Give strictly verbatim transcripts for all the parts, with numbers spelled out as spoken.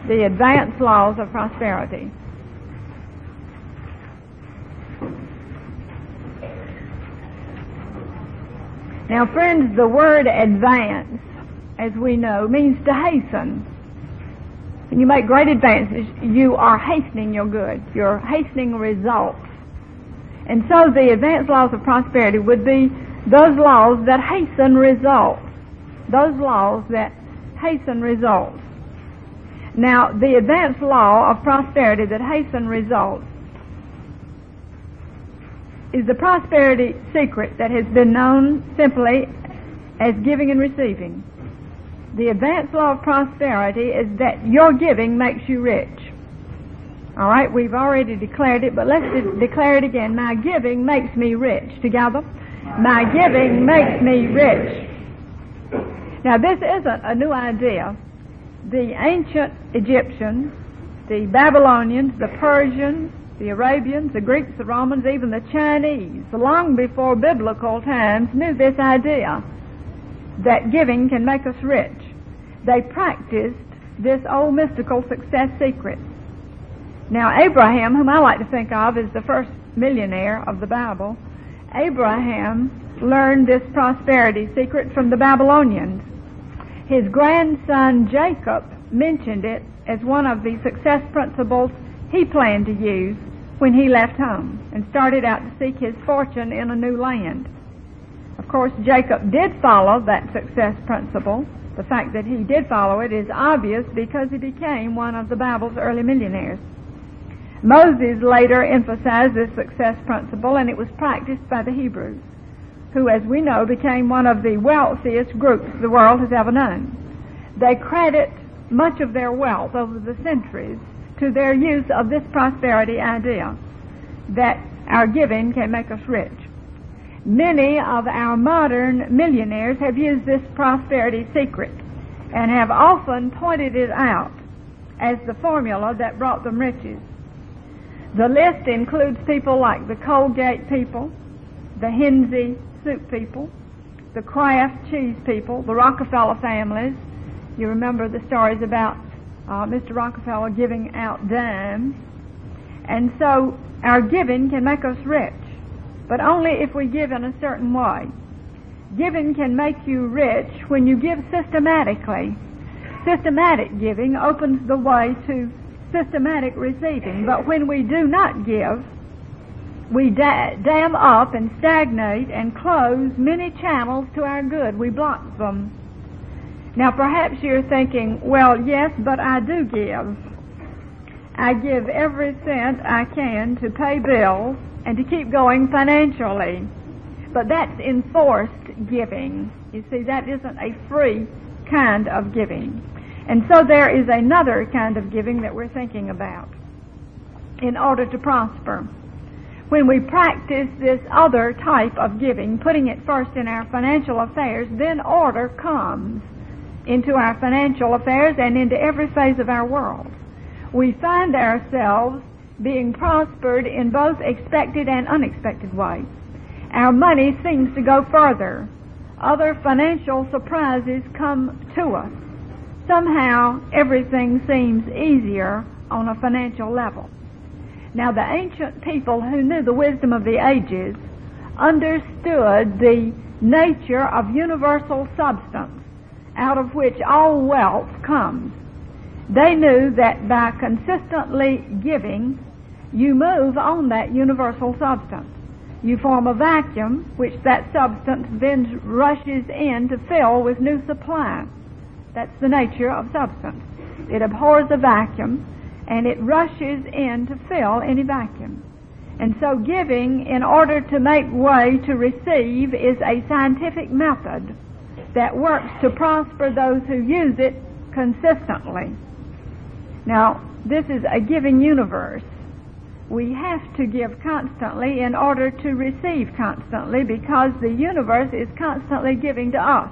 the advanced laws of prosperity. Now, friends, the word advance, as we know, means to hasten. When you make great advances, you are hastening your good. You're hastening results. And so the advanced laws of prosperity would be those laws that hasten results. Those laws that hasten results. Now, the advanced law of prosperity that hasten results is the prosperity secret that has been known simply as giving and receiving. The advanced law of prosperity is that your giving makes you rich. All right, we've already declared it, but let's de- declare it again. My giving makes me rich. Together, my giving makes me rich. Now, this isn't a new idea. The ancient Egyptians, the Babylonians, the Persians, the Arabians, the Greeks, the Romans, even the Chinese, long before biblical times, knew this idea that giving can make us rich. They practiced this old mystical success secret. Now, Abraham, whom I like to think of as the first millionaire of the Bible, Abraham learned this prosperity secret from the Babylonians. His grandson Jacob mentioned it as one of the success principles he planned to use when he left home and started out to seek his fortune in a new land. Of course, Jacob did follow that success principle. The fact that he did follow it is obvious because he became one of the Bible's early millionaires. Moses later emphasized this success principle, and it was practiced by the Hebrews, who, as we know, became one of the wealthiest groups the world has ever known. They credit much of their wealth over the centuries to their use of this prosperity idea, that our giving can make us rich. Many of our modern millionaires have used this prosperity secret and have often pointed it out as the formula that brought them riches. The list includes people like the Colgate people, the Hensey soup people, the Kraft cheese people, the Rockefeller families. You remember the stories about uh, Mister Rockefeller giving out dimes. And so our giving can make us rich, but only if we give in a certain way. Giving can make you rich when you give systematically. Systematic giving opens the way to systematic receiving, but when we do not give, we da- dam up and stagnate and close many channels to our good. We block them. Now, perhaps you're thinking, well, yes, but I do give. I give every cent I can to pay bills and to keep going financially. But that's enforced giving. You see, that isn't a free kind of giving. And so there is another kind of giving that we're thinking about in order to prosper. When we practice this other type of giving, putting it first in our financial affairs, then order comes into our financial affairs and into every phase of our world. We find ourselves being prospered in both expected and unexpected ways. Our money seems to go further. Other financial surprises come to us. Somehow, everything seems easier on a financial level. Now, the ancient people who knew the wisdom of the ages understood the nature of universal substance out of which all wealth comes. They knew that by consistently giving, you move on that universal substance. You form a vacuum, which that substance then rushes in to fill with new supply. That's the nature of substance. It abhors a vacuum, and it rushes in to fill any vacuum. And so giving, in order to make way to receive, is a scientific method that works to prosper those who use it consistently. Now, this is a giving universe. We have to give constantly in order to receive constantly, because the universe is constantly giving to us.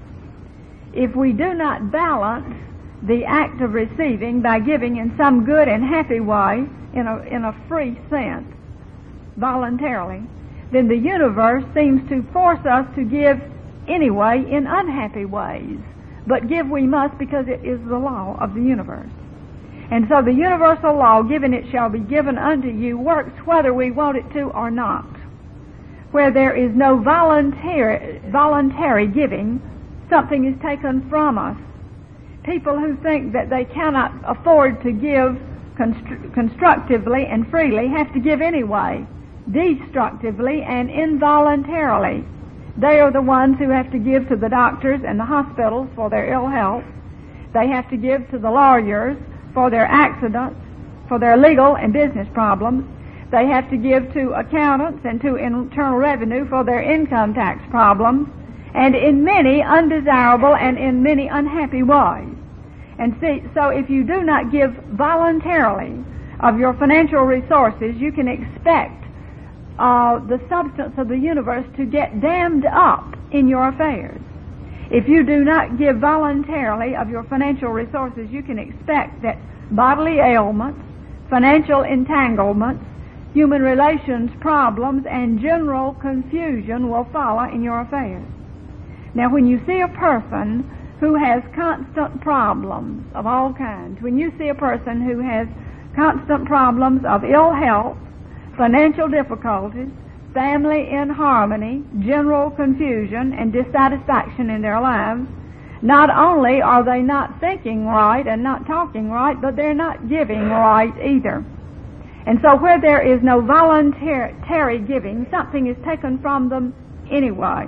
If we do not balance the act of receiving by giving in some good and happy way, in a, in a free sense, voluntarily, then the universe seems to force us to give anyway in unhappy ways. But give we must, because it is the law of the universe. And so the universal law, given it shall be given unto you, works whether we want it to or not. Where there is no voluntary, voluntary giving, something is taken from us. People who think that they cannot afford to give constru- constructively and freely have to give anyway, destructively and involuntarily. They are the ones who have to give to the doctors and the hospitals for their ill health. They have to give to the lawyers for their accidents, for their legal and business problems. They have to give to accountants and to Internal Revenue for their income tax problems, and in many undesirable and in many unhappy ways. And see, so if you do not give voluntarily of your financial resources, you can expect uh, the substance of the universe to get dammed up in your affairs. If you do not give voluntarily of your financial resources, you can expect that bodily ailments, financial entanglements, human relations problems, and general confusion will follow in your affairs. Now, when you see a person who has constant problems of all kinds, when you see a person who has constant problems of ill health, financial difficulties, family inharmony, general confusion, and dissatisfaction in their lives, not only are they not thinking right and not talking right, but they're not giving right either. And so where there is no voluntary giving, something is taken from them anyway.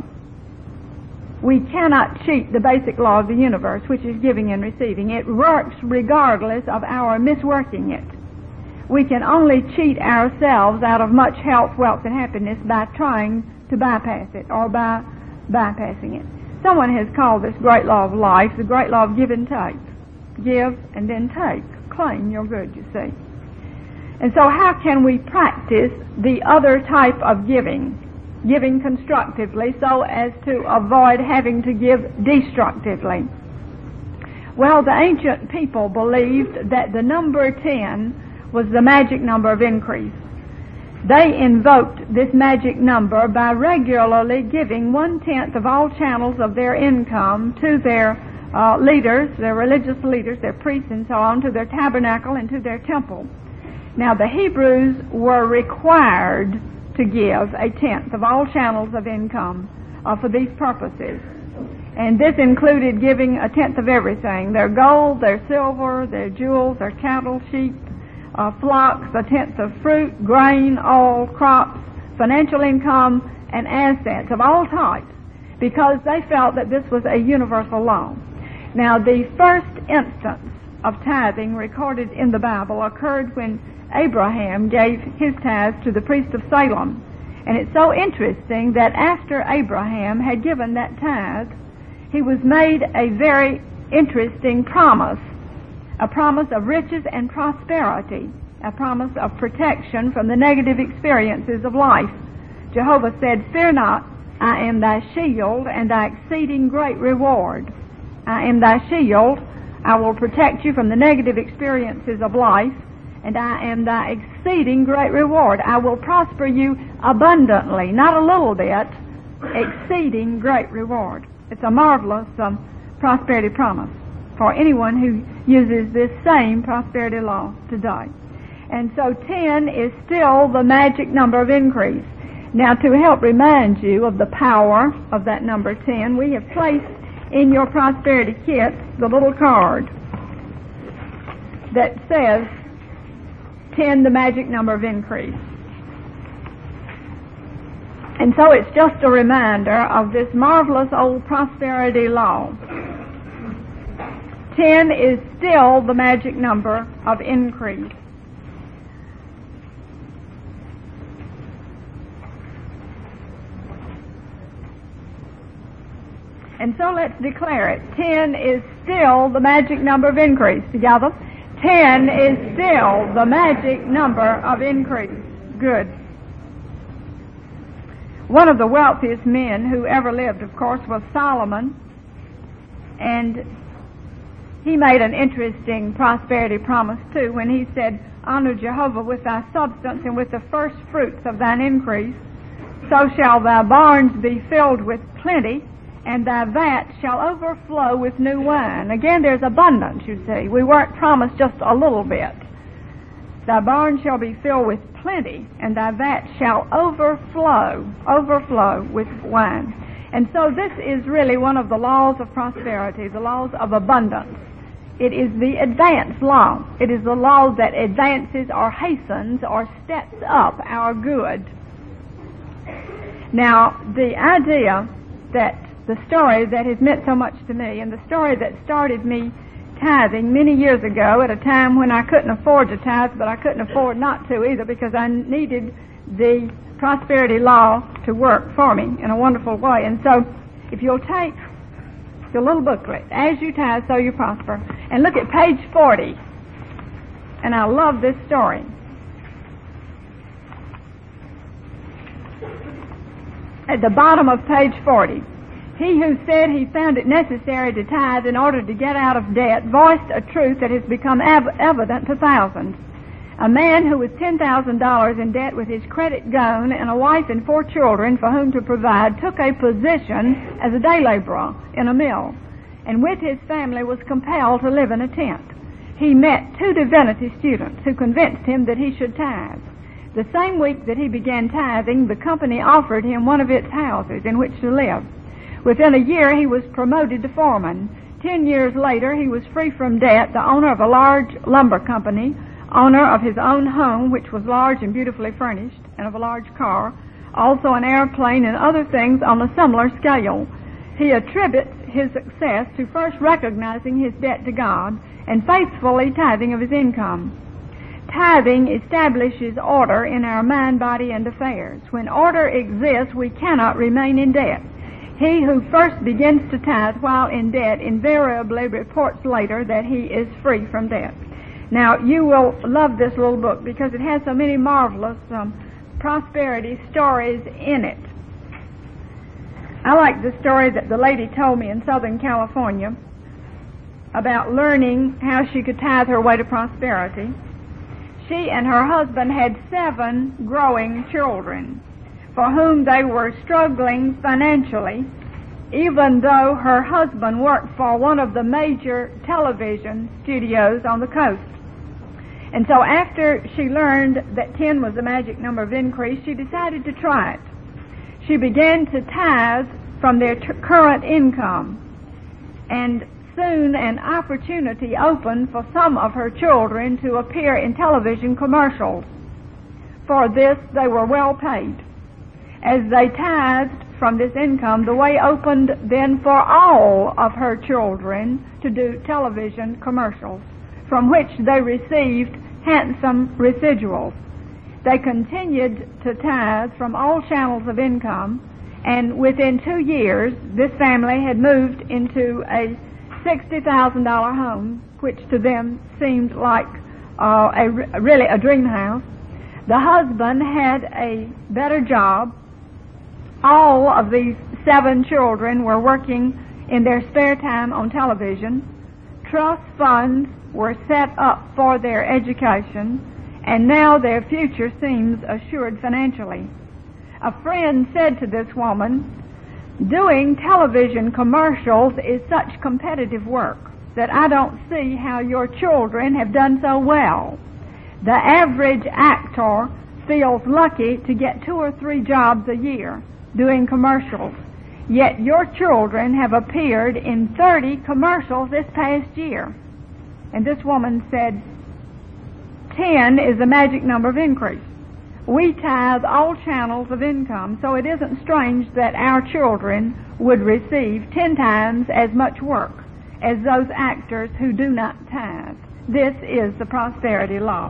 We cannot cheat the basic law of the universe, which is giving and receiving. It works regardless of our misworking it. We can only cheat ourselves out of much health, wealth, and happiness by trying to bypass it or by bypassing it. Someone has called this great law of life the great law of give and take. Give and then take. Claim your good, you see. And so how can we practice the other type of giving? Giving constructively so as to avoid having to give destructively. Well, the ancient people believed that the number ten was the magic number of increase. They invoked this magic number by regularly giving one-tenth of all channels of their income to their uh, leaders, their religious leaders, their priests and so on, to their tabernacle and to their temple. Now, the Hebrews were required to give a tenth of all channels of income uh, for these purposes. And this included giving a tenth of everything, their gold, their silver, their jewels, their cattle, sheep, uh, flocks, a tenth of fruit, grain, oil, crops, financial income, and assets of all types, because they felt that this was a universal law. Now, the first instance of tithing recorded in the Bible occurred when Abraham gave his tithes to the priest of Salem. And it's so interesting that after Abraham had given that tithe, he was made a very interesting promise, a promise of riches and prosperity, a promise of protection from the negative experiences of life. Jehovah said, "Fear not, I am thy shield and thy exceeding great reward. I am thy shield, I will protect you from the negative experiences of life, and I am thy exceeding great reward. I will prosper you abundantly," not a little bit, exceeding great reward. It's a marvelous um, prosperity promise for anyone who uses this same prosperity law today. And so ten is still the magic number of increase. Now, to help remind you of the power of that number ten, we have placed in your prosperity kit the little card that says ten, the magic number of increase. And so it's just a reminder of this marvelous old prosperity law. ten is still the magic number of increase. And so let's declare it. ten is still the magic number of increase. Together. ten is still the magic number of increase. Good. One of the wealthiest men who ever lived, of course, was Solomon. And he made an interesting prosperity promise, too, when he said, "Honor Jehovah with thy substance and with the first fruits of thine increase. So shall thy barns be filled with plenty, and thy vat shall overflow with new wine. Again, there's abundance, you see. We weren't promised just a little bit. Thy barn shall be filled with plenty, and thy vat shall overflow, overflow with wine. And so this is really one of the laws of prosperity, the laws of abundance. It is the advance law. It is the law that advances or hastens or steps up our good. Now, the idea that the story that has meant so much to me, and the story that started me tithing many years ago at a time when I couldn't afford to tithe, but I couldn't afford not to either, because I needed the prosperity law to work for me in a wonderful way. And so if you'll take your little booklet, As You Tithe, So You Prosper, and look at page forty. And I love this story. At the bottom of page forty, he who said he found it necessary to tithe in order to get out of debt voiced a truth that has become ev- evident to thousands. A man who was ten thousand dollars in debt with his credit gone and a wife and four children for whom to provide took a position as a day laborer in a mill, and with his family was compelled to live in a tent. He met two divinity students who convinced him that he should tithe. The same week that he began tithing, the company offered him one of its houses in which to live. Within a year, he was promoted to foreman. Ten years later, he was free from debt, the owner of a large lumber company, owner of his own home, which was large and beautifully furnished, and of a large car, also an airplane and other things on a similar scale. He attributes his success to first recognizing his debt to God and faithfully tithing of his income. Tithing establishes order in our mind, body, and affairs. When order exists, we cannot remain in debt. He who first begins to tithe while in debt invariably reports later that he is free from debt. Now, you will love this little book because it has so many marvelous um, prosperity stories in it. I like the story that the lady told me in Southern California about learning how she could tithe her way to prosperity. She and her husband had seven growing children for whom they were struggling financially, even though her husband worked for one of the major television studios on the coast. And so after she learned that ten was the magic number of increase, she decided to try it. She began to tithe from their t- current income, and soon an opportunity opened for some of her children to appear in television commercials. For this, they were well paid. As they tithed from this income, the way opened then for all of her children to do television commercials, from which they received handsome residuals. They continued to tithe from all channels of income, and within two years, this family had moved into a sixty thousand dollars home, which to them seemed like uh, a, really a dream house. The husband had a better job. All of these seven children were working in their spare time on television. Trust funds were set up for their education, and now their future seems assured financially. A friend said to this woman, "Doing television commercials is such competitive work that I don't see how your children have done so well. The average actor feels lucky to get two or three jobs a year doing commercials, yet your children have appeared in thirty commercials this past year." And this woman said, ten is the magic number of increase. We tithe all channels of income, so it isn't strange that our children would receive ten times as much work as those actors who do not tithe. This is the prosperity law.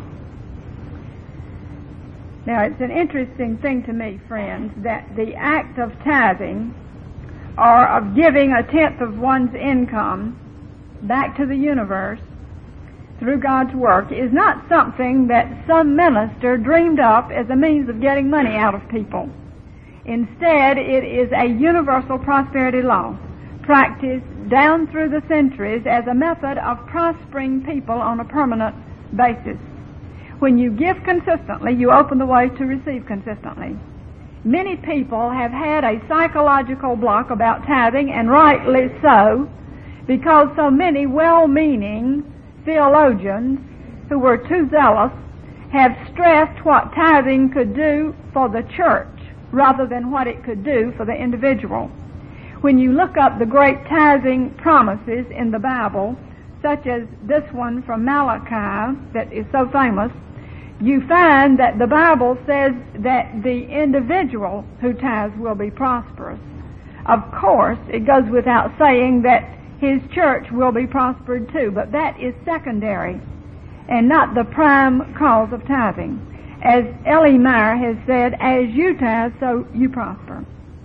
Now, it's an interesting thing to me, friends, that the act of tithing, or of giving a tenth of one's income back to the universe through God's work, is not something that some minister dreamed up as a means of getting money out of people. Instead, it is a universal prosperity law, practiced down through the centuries as a method of prospering people on a permanent basis. When you give consistently, you open the way to receive consistently. Many people have had a psychological block about tithing, and rightly so, because so many well-meaning theologians who were too zealous have stressed what tithing could do for the church rather than what it could do for the individual. When you look up the great tithing promises in the Bible, such as this one from Malachi that is so famous, you find that the Bible says that the individual who tithes will be prosperous. Of course, it goes without saying that his church will be prospered too, but that is secondary and not the prime cause of tithing. As Ellie Meyer has said, as you tithe, so you prosper.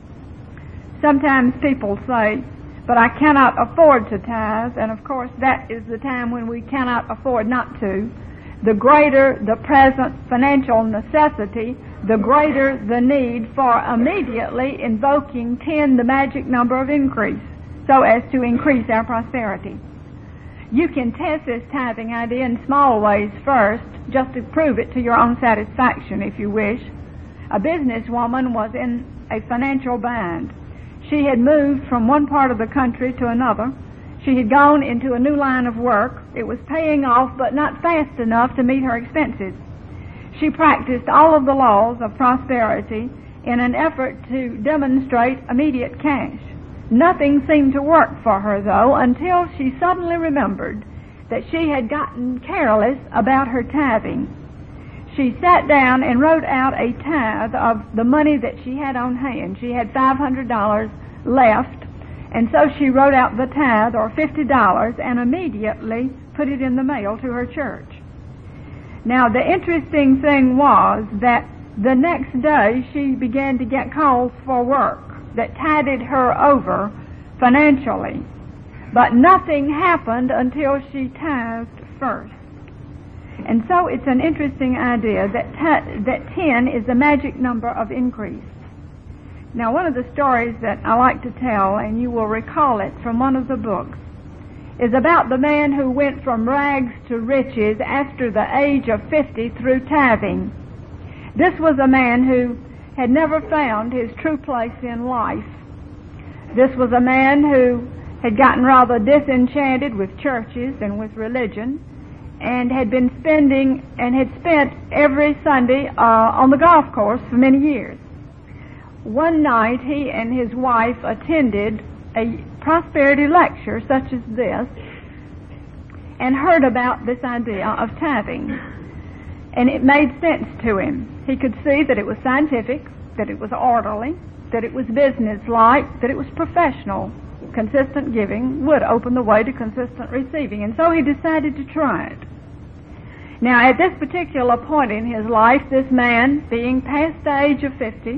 Sometimes people say, but I cannot afford to tithe, and of course that is the time when we cannot afford not to. The greater the present financial necessity, the greater the need for immediately invoking ten, the magic number of increase, so as to increase our prosperity. You can test this tithing idea in small ways first, just to prove it to your own satisfaction, if you wish. A businesswoman was in a financial bind. She had moved from one part of the country to another. She had gone into a new line of work. It was paying off, but not fast enough to meet her expenses. She practiced all of the laws of prosperity in an effort to demonstrate immediate cash. Nothing seemed to work for her, though, until she suddenly remembered that she had gotten careless about her tithing. She sat down and wrote out a tithe of the money that she had on hand. She had five hundred dollars left, and so she wrote out the tithe, or fifty dollars, and immediately put it in the mail to her church. Now, the interesting thing was that the next day she began to get calls for work that tided her over financially. But nothing happened until she tithed first. And so it's an interesting idea that t- that ten is the magic number of increase. Now, one of the stories that I like to tell, and you will recall it from one of the books, is about the man who went from rags to riches after the age of fifty through tithing. This was a man who had never found his true place in life. This was a man who had gotten rather disenchanted with churches and with religion, and had been spending and had spent every Sunday uh, on the golf course for many years. One night he and his wife attended a prosperity lecture such as this and heard about this idea of tithing. And it made sense to him. He could see that it was scientific, that it was orderly, that it was businesslike, that it was professional. Consistent giving would open the way to consistent receiving. And so he decided to try it. Now, at this particular point in his life, this man, being past the age of fifty,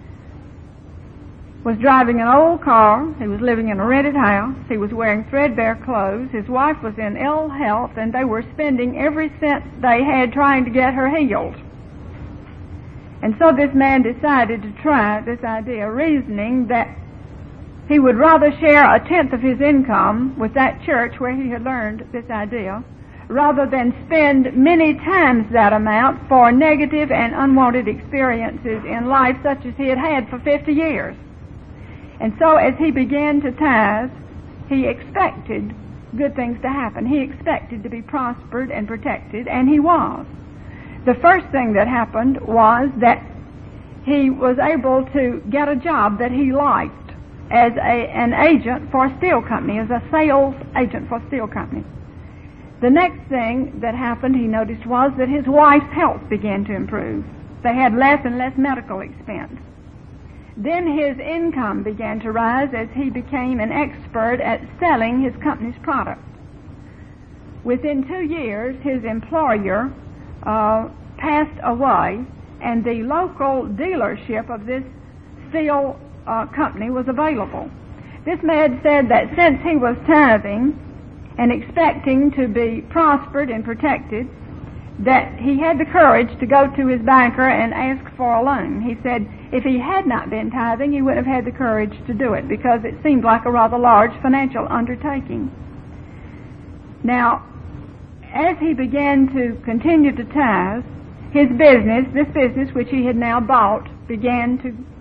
was driving an old car. He was living in a rented house. He was wearing threadbare clothes. His wife was in ill health, and they were spending every cent they had trying to get her healed. And so this man decided to try this idea, reasoning that he would rather share a tenth of his income with that church where he had learned this idea, rather than spend many times that amount for negative and unwanted experiences in life such as he had had for fifty years. And so as he began to tithe, he expected good things to happen. He expected to be prospered and protected, and he was. The first thing that happened was that he was able to get a job that he liked as a, an agent for a steel company, as a sales agent for a steel company. The next thing that happened, he noticed, was that his wife's health began to improve. They had less and less medical expense. Then his income began to rise as he became an expert at selling his company's product. Within two years, his employer uh, passed away, and the local dealership of this steel uh, company was available. This man said that since he was tithing and expecting to be prospered and protected, that he had the courage to go to his banker and ask for a loan. He said if he had not been tithing, he wouldn't have had the courage to do it because it seemed like a rather large financial undertaking. Now, as he began to continue to tithe, his business, this business which he had now bought, began to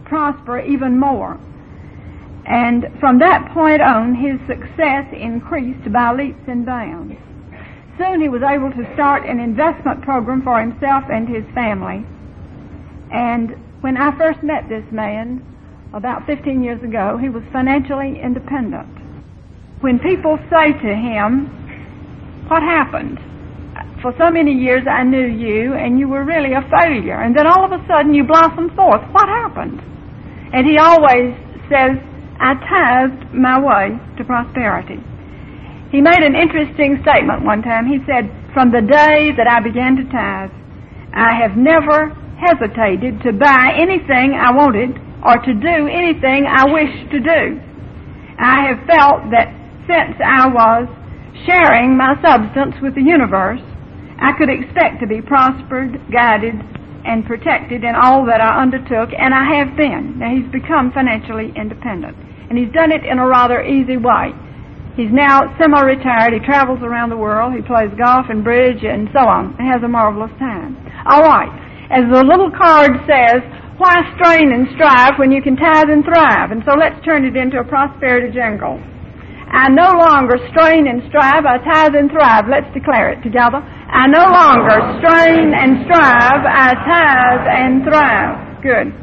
prosper even more. And from that point on, his success increased by leaps and bounds. Soon he was able to start an investment program for himself and his family. And when I first met this man, about fifteen years ago, he was financially independent. When people say to him, "What happened? For so many years I knew you, and you were really a failure, and then all of a sudden you blossomed forth. What happened?" And he always says, "I tithed my way to prosperity." He made an interesting statement one time. He said, "From the day that I began to tithe, I have never hesitated to buy anything I wanted or to do anything I wished to do. I have felt that since I was sharing my substance with the universe, I could expect to be prospered, guided, and protected in all that I undertook, and I have been." Now, he's become financially independent, and he's done it in a rather easy way. He's now semi-retired. He travels around the world. He plays golf and bridge and so on, and has a marvelous time. All right. As the little card says, why strain and strive when you can tithe and thrive? And so let's turn it into a prosperity jingle. I no longer strain and strive, I tithe and thrive. Let's declare it together. I no longer strain and strive, I tithe and thrive. Good.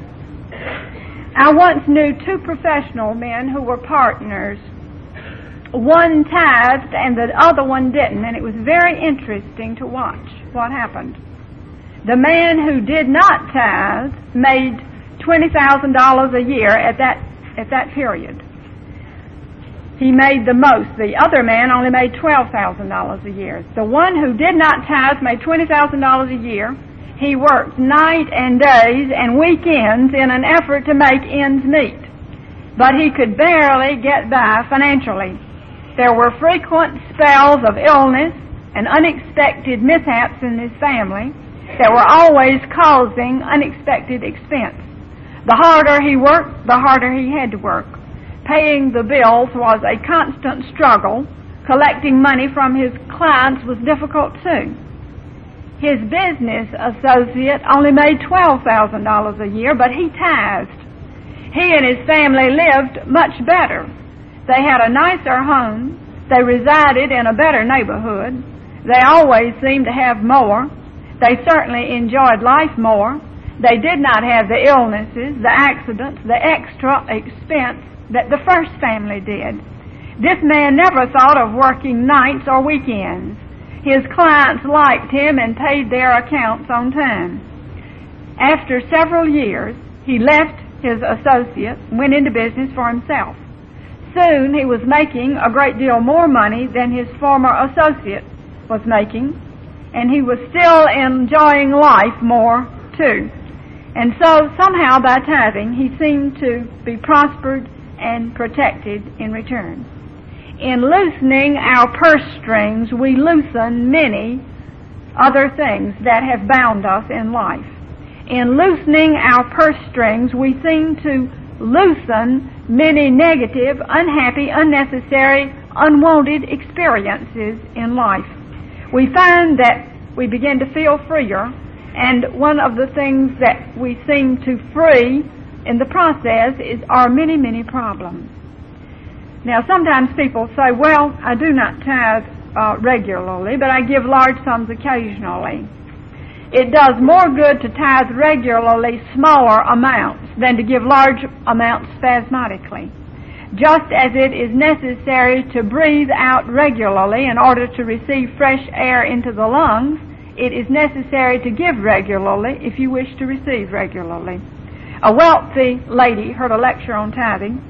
I once knew two professional men who were partners. One tithed and the other one didn't, and it was very interesting to watch what happened. The man who did not tithe made twenty thousand dollars a year at that at that period. He made the most. The other man only made twelve thousand dollars a year. The one who did not tithe made twenty thousand dollars a year. He worked night and days and weekends in an effort to make ends meet. But he could barely get by financially. There were frequent spells of illness and unexpected mishaps in his family that were always causing unexpected expense. The harder he worked, the harder he had to work. Paying the bills was a constant struggle. Collecting money from his clients was difficult too. His business associate only made twelve thousand dollars a year, but he tithed. He and his family lived much better. They had a nicer home. They resided in a better neighborhood. They always seemed to have more. They certainly enjoyed life more. They did not have the illnesses, the accidents, the extra expense that the first family did. This man never thought of working nights or weekends. His clients liked him and paid their accounts on time. After several years, he left his associate and went into business for himself. Soon he was making a great deal more money than his former associate was making, and he was still enjoying life more too. And so somehow by tithing he seemed to be prospered and protected in return. In loosening our purse strings, we loosen many other things that have bound us in life. In loosening our purse strings, we seem to loosen many negative, unhappy, unnecessary, unwanted experiences in life. We find that we begin to feel freer, and one of the things that we seem to free in the process is our many, many problems. Now, sometimes people say, well, I do not tithe uh, regularly, but I give large sums occasionally. It does more good to tithe regularly smaller amounts than to give large amounts spasmodically. Just as it is necessary to breathe out regularly in order to receive fresh air into the lungs, it is necessary to give regularly if you wish to receive regularly. A wealthy lady heard a lecture on tithing,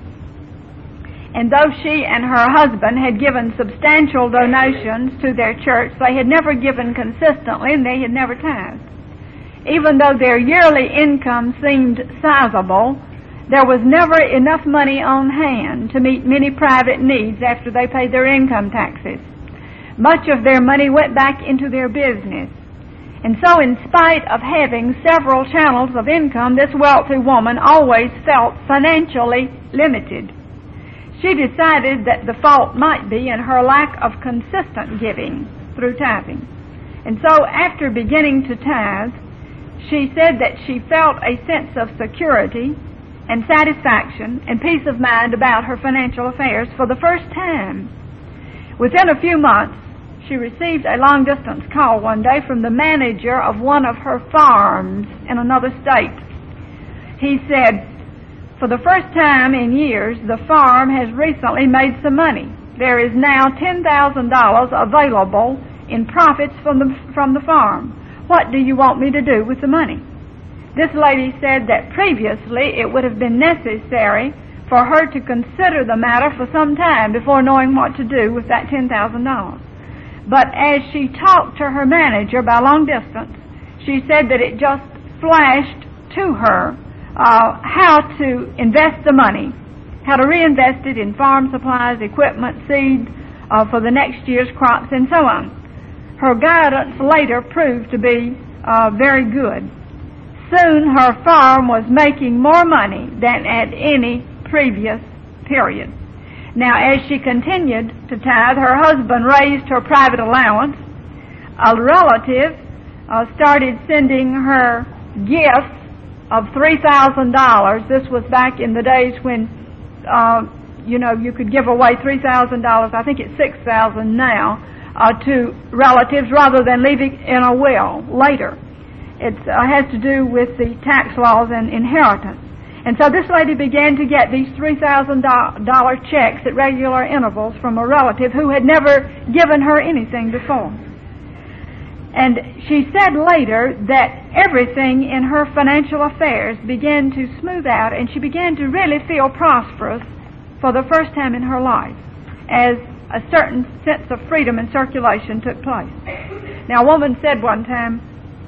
and though she and her husband had given substantial donations to their church, they had never given consistently and they had never tithed. Even though their yearly income seemed sizable, there was never enough money on hand to meet many private needs after they paid their income taxes. Much of their money went back into their business. And so in spite of having several channels of income, this wealthy woman always felt financially limited. She decided that the fault might be in her lack of consistent giving through tithing. And so after beginning to tithe, she said that she felt a sense of security and satisfaction and peace of mind about her financial affairs for the first time. Within a few months, she received a long-distance call one day from the manager of one of her farms in another state. He said, "For the first time in years, the farm has recently made some money. There is now ten thousand dollars available in profits from the, from the farm. What do you want me to do with the money?" This lady said that previously it would have been necessary for her to consider the matter for some time before knowing what to do with that ten thousand dollars. But as she talked to her manager by long distance, she said that it just flashed to her uh, how to invest the money, how to reinvest it in farm supplies, equipment, seed uh, for the next year's crops, and so on. Her guidance later proved to be uh, very good. Soon her farm was making more money than at any previous period. Now, as she continued to tithe, her husband raised her private allowance. A relative uh, started sending her gifts of three thousand dollars. This was back in the days when, uh, you know, you could give away three thousand dollars. I think it's six thousand dollars now, uh, to relatives rather than leaving in a will later. It uh, has to do with the tax laws and inheritance. And so this lady began to get these three thousand dollars checks at regular intervals from a relative who had never given her anything before. And she said later that everything in her financial affairs began to smooth out, and she began to really feel prosperous for the first time in her life, as a certain sense of freedom and circulation took place. Now, a woman said one time,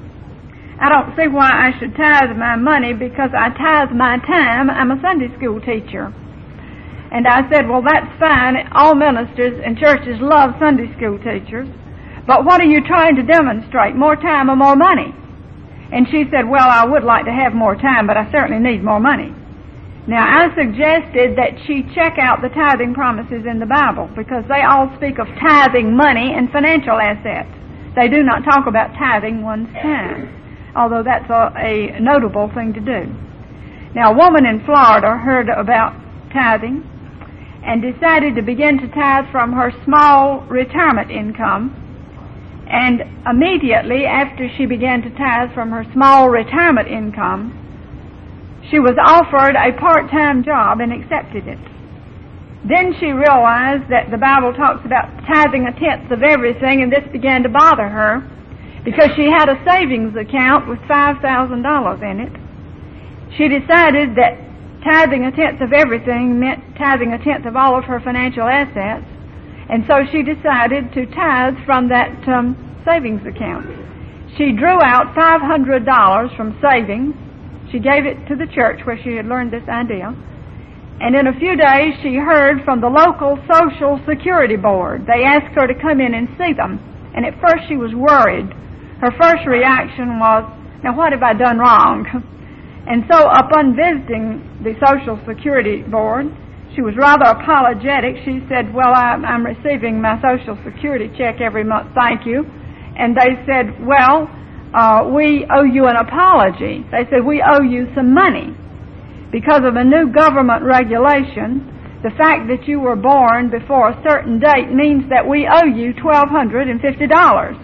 "I don't see why I should tithe my money because I tithe my time. I'm a Sunday school teacher." And I said, "Well, that's fine. All ministers and churches love Sunday school teachers. But what are you trying to demonstrate, more time or more money?" And she said, "Well, I would like to have more time, but I certainly need more money." Now, I suggested that she check out the tithing promises in the Bible because they all speak of tithing money and financial assets. They do not talk about tithing one's time, although that's a, a notable thing to do. Now, a woman in Florida heard about tithing and decided to begin to tithe from her small retirement income. And immediately after she began to tithe from her small retirement income, she was offered a part-time job and accepted it. Then she realized that the Bible talks about tithing a tenth of everything, and this began to bother her, because she had a savings account with five thousand dollars in it. She decided that tithing a tenth of everything meant tithing a tenth of all of her financial assets, and so she decided to tithe from that um, savings account. She drew out five hundred dollars from savings. She gave it to the church where she had learned this idea, and in a few days she heard from the local Social Security Board. They asked her to come in and see them, and at first she was worried. Her first reaction was, "Now what have I done wrong?" And so upon visiting the Social Security Board, she was rather apologetic. She said, "Well, I'm, I'm receiving my Social Security check every month, thank you." And they said, "Well, uh, we owe you an apology." They said, "We owe you some money. Because of a new government regulation, the fact that you were born before a certain date means that we owe you one thousand two hundred fifty dollars.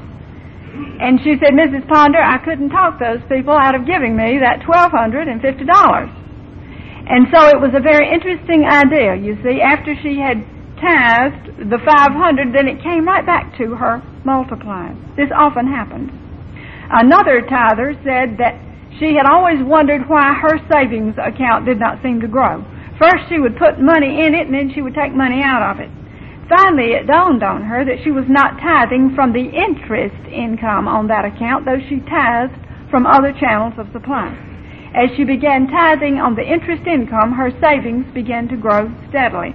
And she said, "Missus Ponder, I couldn't talk those people out of giving me that one thousand two hundred fifty dollars. And so it was a very interesting idea, you see. After she had tithed the five hundred, then it came right back to her multiplied. This often happens. Another tither said that she had always wondered why her savings account did not seem to grow. First she would put money in it, and then she would take money out of it. Finally, it dawned on her that she was not tithing from the interest income on that account, though she tithed from other channels of supply. As she began tithing on the interest income, her savings began to grow steadily.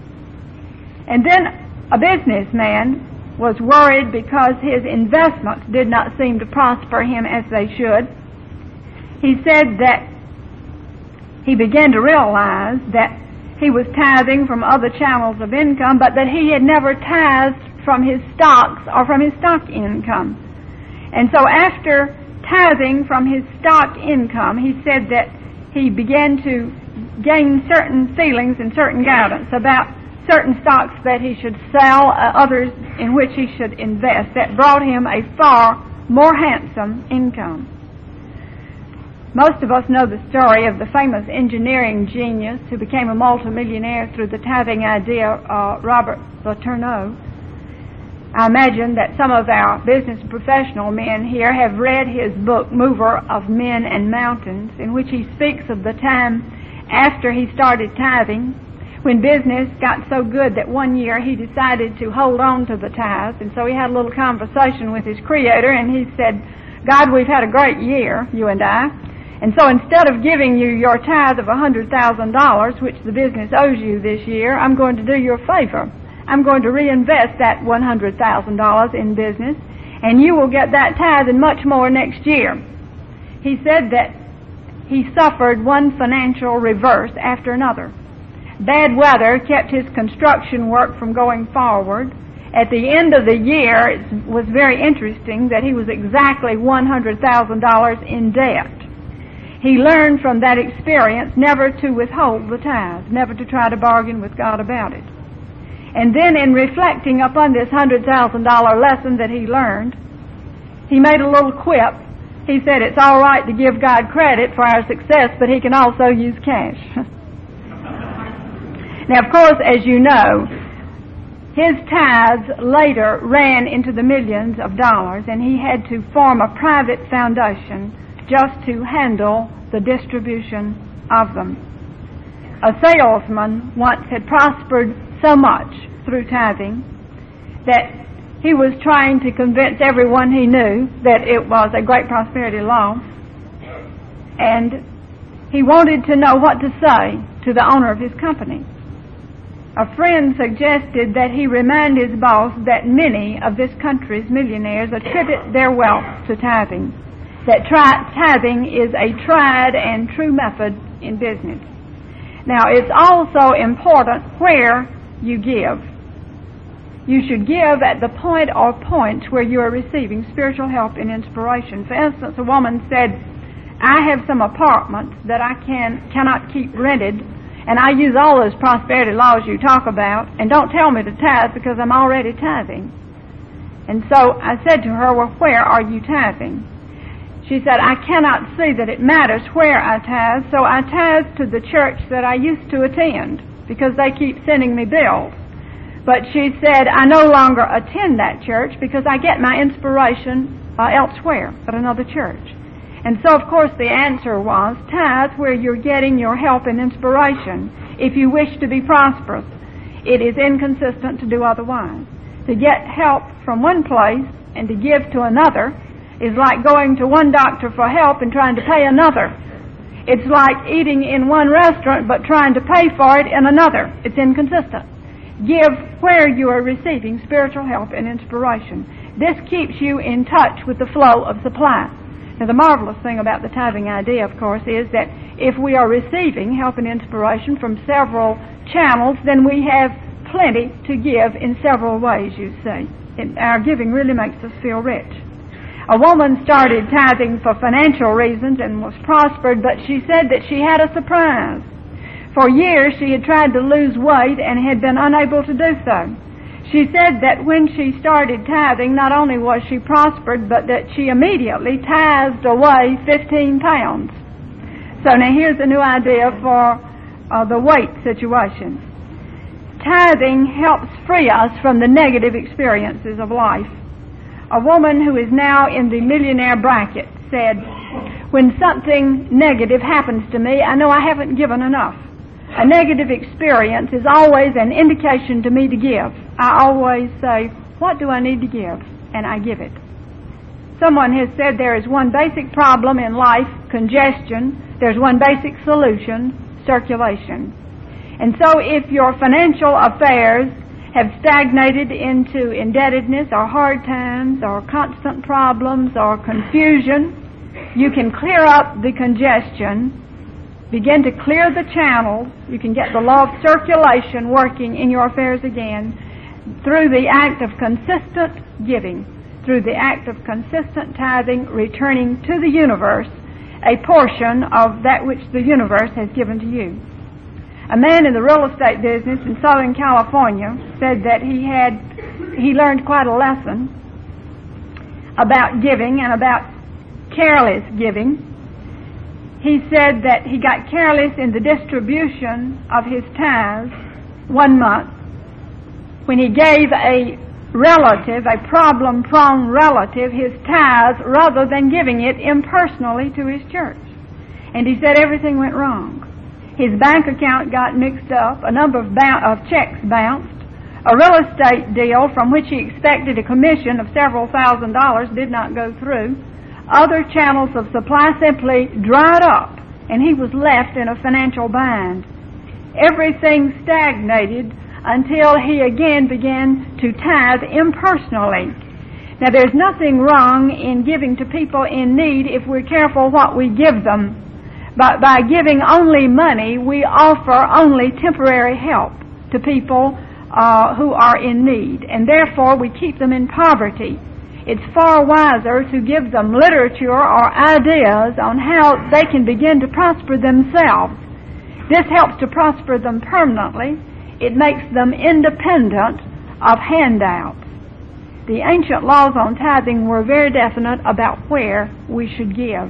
And then a businessman was worried because his investments did not seem to prosper him as they should. He said that he began to realize that he was tithing from other channels of income, but that he had never tithed from his stocks or from his stock income. And so after tithing from his stock income, he said that he began to gained certain feelings and certain guidance about certain stocks that he should sell, uh, others in which he should invest, that brought him a far more handsome income. Most of us know the story of the famous engineering genius who became a multimillionaire through the tithing idea, uh, Robert Letourneau. I imagine that some of our business professional men here have read his book, Mover of Men and Mountains, in which he speaks of the time after he started tithing, when business got so good that one year he decided to hold on to the tithe. And so he had a little conversation with his Creator, and he said, God, we've had a great year, you and I. And so instead of giving you your tithe of one hundred thousand dollars, which the business owes you this year, I'm going to do you a favor. I'm going to reinvest that one hundred thousand dollars in business, and you will get that tithe and much more next year. He said that he suffered one financial reverse after another. Bad weather kept his construction work from going forward. At the end of the year, it was very interesting that he was exactly one hundred thousand dollars in debt. He learned from that experience never to withhold the tithe, never to try to bargain with God about it. And then in reflecting upon this one hundred thousand dollars lesson that he learned, he made a little quip. He said it's all right to give God credit for our success, but he can also use cash. Now, of course, as you know, his tithes later ran into the millions of dollars, and he had to form a private foundation just to handle the distribution of them. A salesman once had prospered so much through tithing that he was trying to convince everyone he knew that it was a great prosperity law, and he wanted to know what to say to the owner of his company. A friend suggested that he remind his boss that many of this country's millionaires attribute their wealth to tithing, that tri- tithing is a tried and true method in business. Now, it's also important where you give. You should give at the point or points where you are receiving spiritual help and inspiration. For instance, a woman said, I have some apartments that I can, cannot keep rented, and I use all those prosperity laws you talk about, and don't tell me to tithe because I'm already tithing. And so I said to her, well, where are you tithing? She said, I cannot see that it matters where I tithe, so I tithe to the church that I used to attend because they keep sending me bills. But she said, I no longer attend that church because I get my inspiration uh, elsewhere at another church. And so, of course, the answer was, tithe where you're getting your help and inspiration if you wish to be prosperous. It is inconsistent to do otherwise. To get help from one place and to give to another is like going to one doctor for help and trying to pay another. It's like eating in one restaurant but trying to pay for it in another. It's inconsistent. Give where you are receiving spiritual help and inspiration. This keeps you in touch with the flow of supply. Now, the marvelous thing about the tithing idea, of course, is that if we are receiving help and inspiration from several channels, then we have plenty to give in several ways, you see. It, our giving really makes us feel rich. A woman started tithing for financial reasons and was prospered, but she said that she had a surprise. For years she had tried to lose weight and had been unable to do so. She said that when she started tithing, not only was she prospered, but that she immediately tithed away fifteen pounds. So now here's a new idea for uh, the weight situation. Tithing helps free us from the negative experiences of life. A woman who is now in the millionaire bracket said, when something negative happens to me, I know I haven't given enough. A negative experience is always an indication to me to give. I always say, what do I need to give? And I give it. Someone has said there is one basic problem in life, congestion. There's one basic solution, circulation. And so if your financial affairs have stagnated into indebtedness or hard times or constant problems or confusion, you can clear up the congestion, begin to clear the channels. You can get the law of circulation working in your affairs again through the act of consistent giving, through the act of consistent tithing, returning to the universe a portion of that which the universe has given to you. A man in the real estate business in Southern California said that he had, he learned quite a lesson about giving and about careless giving. He said that he got careless in the distribution of his tithes one month when he gave a relative, a problem-prone relative, his tithes rather than giving it impersonally to his church. And he said everything went wrong. His bank account got mixed up, a number of, bou- of checks bounced, a real estate deal from which he expected a commission of several thousand dollars did not go through. Other channels of supply simply dried up, and he was left in a financial bind. Everything stagnated until he again began to tithe impersonally. Now, there's nothing wrong in giving to people in need if we're careful what we give them. But by giving only money, we offer only temporary help to people uh, who are in need, and therefore we keep them in poverty. It's far wiser to give them literature or ideas on how they can begin to prosper themselves. This helps to prosper them permanently. It makes them independent of handouts. The ancient laws on tithing were very definite about where we should give.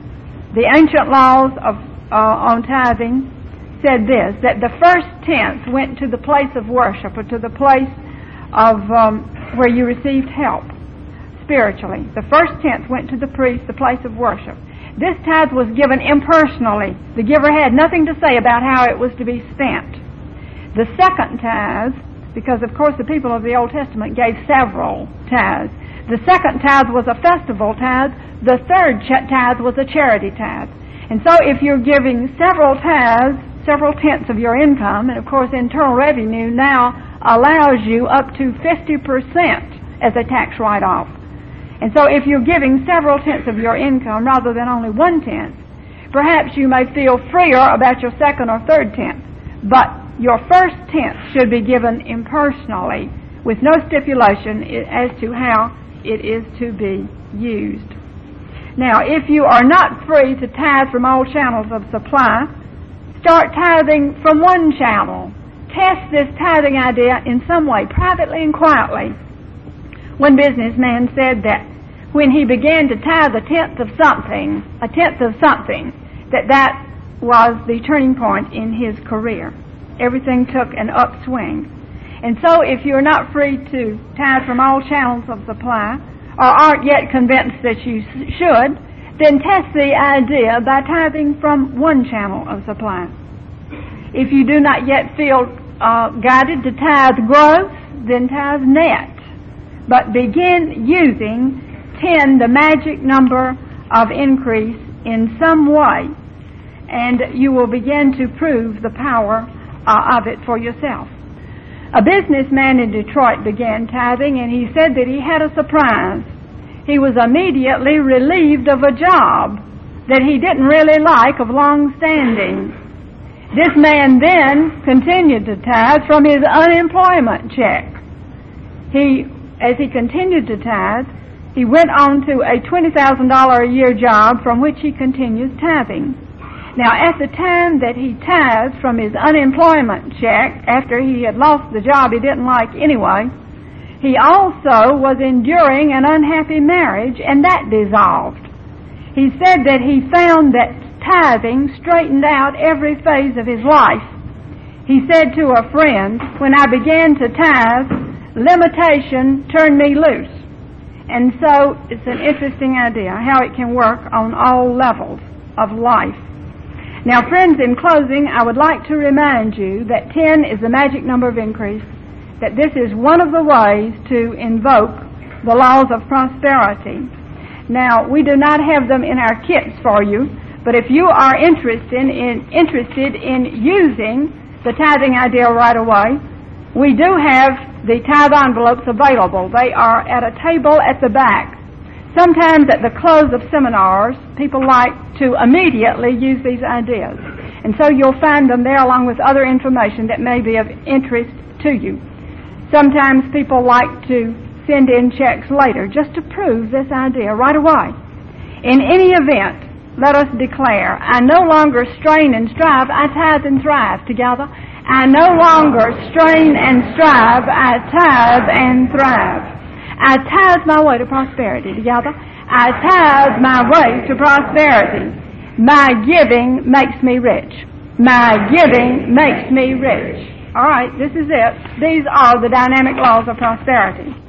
The ancient laws of, uh, on tithing said this, that the first tenth went to the place of worship, or to the place of um, where you received help spiritually. The first tenth went to the priest, the place of worship. This tithe was given impersonally. The giver had nothing to say about how it was to be spent. The second tithe, because of course the people of the Old Testament gave several tithes, the second tithe was a festival tithe. The third ch- tithe was a charity tithe. And so if you're giving several tithes, several tenths of your income, and of course Internal Revenue now allows you up to fifty percent as a tax write-off. And so if you're giving several tenths of your income rather than only one tenth, perhaps you may feel freer about your second or third tenth. But your first tenth should be given impersonally with no stipulation as to how it is to be used. Now, if you are not free to tithe from all channels of supply, start tithing from one channel. Test this tithing idea in some way, privately and quietly. One businessman said that when he began to tithe a tenth of something, a tenth of something, that that was the turning point in his career. Everything took an upswing. And so if you're not free to tithe from all channels of supply, or aren't yet convinced that you should, then test the idea by tithing from one channel of supply. If you do not yet feel uh, guided to tithe gross, then tithe net. But begin using ten, the magic number of increase, in some way, and you will begin to prove the power uh, of it for yourself. A businessman in Detroit began tithing, and he said that he had a surprise. He was immediately relieved of a job that he didn't really like, of long standing. This man then continued to tithe from his unemployment check. He, as he continued to tithe, he went on to a twenty thousand dollars a year job from which he continues tithing. Now, at the time that he tithed from his unemployment check, after he had lost the job he didn't like anyway, he also was enduring an unhappy marriage, and that dissolved. He said that he found that tithing straightened out every phase of his life. He said to a friend, when I began to tithe, limitation turned me loose. And so it's an interesting idea how it can work on all levels of life. Now, friends, in closing, I would like to remind you that ten is the magic number of increase, that this is one of the ways to invoke the laws of prosperity. Now, we do not have them in our kits for you, but if you are interested in, interested in using the tithing idea right away, we do have the tithe envelopes available. They are at a table at the back. Sometimes at the close of seminars, people like to immediately use these ideas. And so you'll find them there along with other information that may be of interest to you. Sometimes people like to send in checks later just to prove this idea right away. In any event, let us declare, I no longer strain and strive, I tithe and thrive. Together. I no longer strain and strive, I tithe and thrive. I tithe my way to prosperity. Together. I tithe my way to prosperity. My giving makes me rich. My giving makes me rich. All right, this is it. These are the dynamic laws of prosperity.